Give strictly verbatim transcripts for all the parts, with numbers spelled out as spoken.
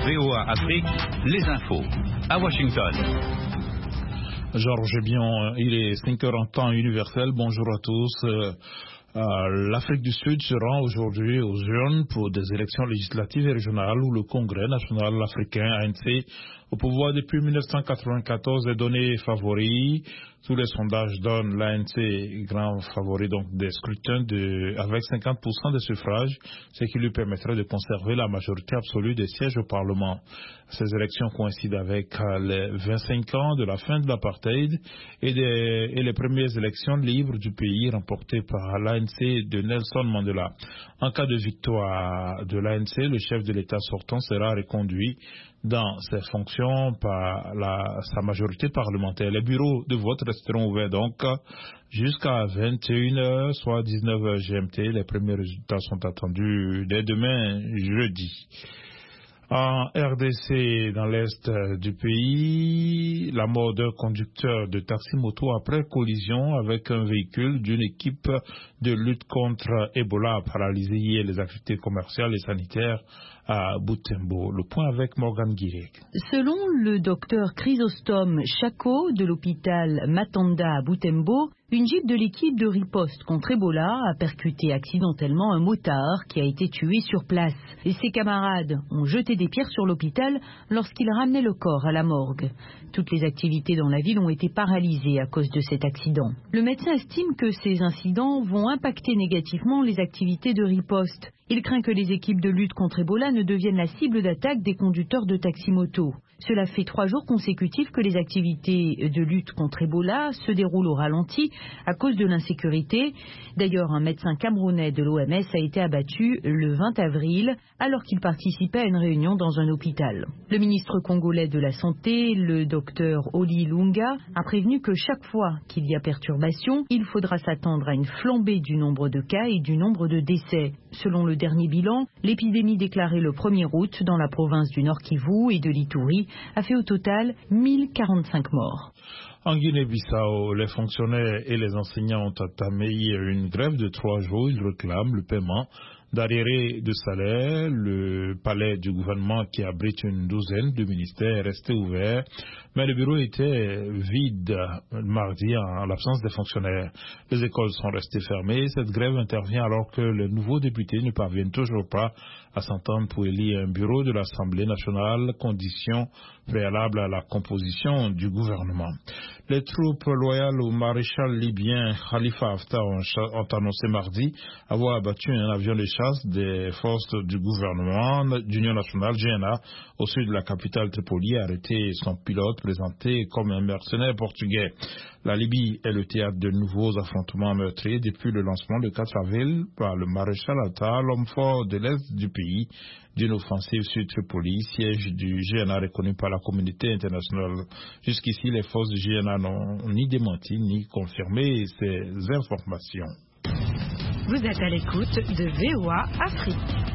V O A Afrique, les infos. À Washington. Georges Bion, il est cinq heures en temps universel. Bonjour à tous. Euh, euh, L'Afrique du Sud se rend aujourd'hui aux urnes pour des élections législatives et régionales où le Congrès national africain, A N C, au pouvoir depuis mille neuf cent quatre-vingt-quatorze, est donné favori. Tous les sondages donnent l'A N C grand favori donc des scrutins de, avec cinquante pour cent des suffrages, ce qui lui permettrait de conserver la majorité absolue des sièges au Parlement. Ces élections coïncident avec les vingt-cinq ans de la fin de l'apartheid et, des, et les premières élections libres du pays remportées par l'A N C de Nelson Mandela. En cas de victoire de l'A N C, le chef de l'État sortant sera reconduit dans ses fonctions par la, sa majorité parlementaire. Les bureaux de vote resteront ouverts donc jusqu'à vingt et une heures, soit dix-neuf heures G M T. Les premiers résultats sont attendus dès demain, jeudi. En R D C, dans l'est du pays, la mort d'un conducteur de taxi-moto après collision avec un véhicule d'une équipe de lutte contre Ebola a paralysé hier les activités commerciales et sanitaires à Butembo. Le point avec Morgan Guirec. Selon le docteur Chrysostome Chako de l'hôpital Matanda à Butembo, une jeep de l'équipe de riposte contre Ebola a percuté accidentellement un motard qui a été tué sur place. Et ses camarades ont jeté des pierres sur l'hôpital lorsqu'ils ramenaient le corps à la morgue. Toutes les activités dans la ville ont été paralysées à cause de cet accident. Le médecin estime que ces incidents vont impacter négativement les activités de riposte. Il craint que les équipes de lutte contre Ebola ne deviennent la cible d'attaque des conducteurs de taxi-moto. Cela fait trois jours consécutifs que les activités de lutte contre Ebola se déroulent au ralenti à cause de l'insécurité. D'ailleurs, un médecin camerounais de l'O M S a été abattu le vingt avril alors qu'il participait à une réunion dans un hôpital. Le ministre congolais de la Santé, le docteur Oli Lunga, a prévenu que chaque fois qu'il y a perturbation, il faudra s'attendre à une flambée du nombre de cas et du nombre de décès. Selon le dernier bilan, l'épidémie déclarée le premier août dans la province du Nord Kivu et de l'Ituri a fait au total mille quarante-cinq morts. En Guinée-Bissau, les fonctionnaires et les enseignants ont entamé une grève de trois jours. Ils réclament le paiement d'arriérés de salaire. Le palais du gouvernement, qui abrite une douzaine de ministères, est resté ouvert, mais le bureau était vide mardi en l'absence des fonctionnaires. Les écoles sont restées fermées. Cette grève intervient alors que les nouveaux députés ne parviennent toujours pas à s'entendre pour élire un bureau de l'Assemblée nationale, condition préalable à la composition du gouvernement. Les troupes loyales au maréchal libyen Khalifa Haftar ont, ont annoncé mardi avoir abattu un avion de chasse des forces du gouvernement d'Union nationale G N A au sud de la capitale Tripoli et arrêté son pilote présenté comme un mercenaire portugais. La Libye est le théâtre de nouveaux affrontements meurtriers depuis le lancement le quatre avril par le maréchal Haftar, l'homme fort de l'est du pays, d'une offensive sur Tripoli, siège du G N A reconnu par la communauté internationale. Jusqu'ici, les forces du G N A n'ont ni démenti ni confirmé ces informations. Vous êtes à l'écoute de V O A Afrique.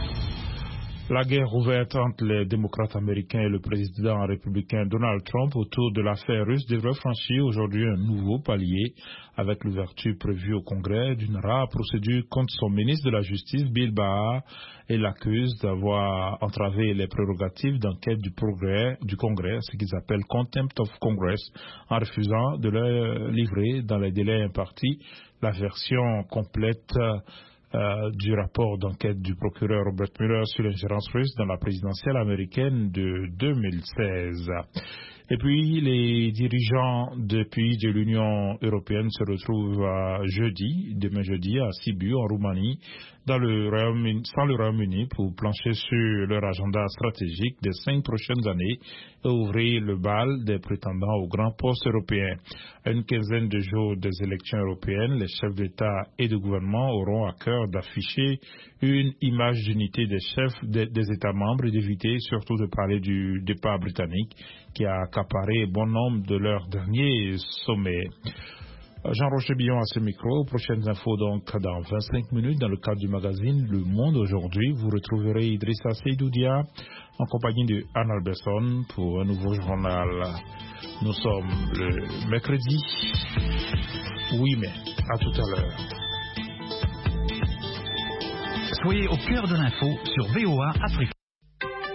La guerre ouverte entre les démocrates américains et le président républicain Donald Trump autour de l'affaire russe devrait franchir aujourd'hui un nouveau palier avec l'ouverture prévue au Congrès d'une rare procédure contre son ministre de la Justice, Bill Barr, et l'accuse d'avoir entravé les prérogatives d'enquête du, progrès, du Congrès, ce qu'ils appellent Contempt of Congress, en refusant de leur livrer dans les délais impartis la version complète Euh, du rapport d'enquête du procureur Robert Mueller sur l'ingérence russe dans la présidentielle américaine de deux mille seize. Et puis, les dirigeants de pays de l'Union européenne se retrouvent à jeudi, demain jeudi, à Sibiu, en Roumanie, dans le Royaume-Uni, sans le Royaume-Uni, pour plancher sur leur agenda stratégique des cinq prochaines années et ouvrir le bal des prétendants aux grands postes européens. À une quinzaine de jours des élections européennes, les chefs d'État et de gouvernement auront à cœur d'afficher une image d'unité des chefs des, des États membres et d'éviter surtout de parler du départ britannique qui a accaparé bon nombre de leurs derniers sommets. Jean-Roger Billon à ce micro. Prochaines infos donc dans vingt-cinq minutes dans le cadre du magazine Le Monde aujourd'hui. Vous retrouverez Idrissa Seydoudia en compagnie de Anne Alberson pour un nouveau journal. Nous sommes le mercredi huit mai. À tout à l'heure. Soyez au cœur de l'info sur V O A Afrique.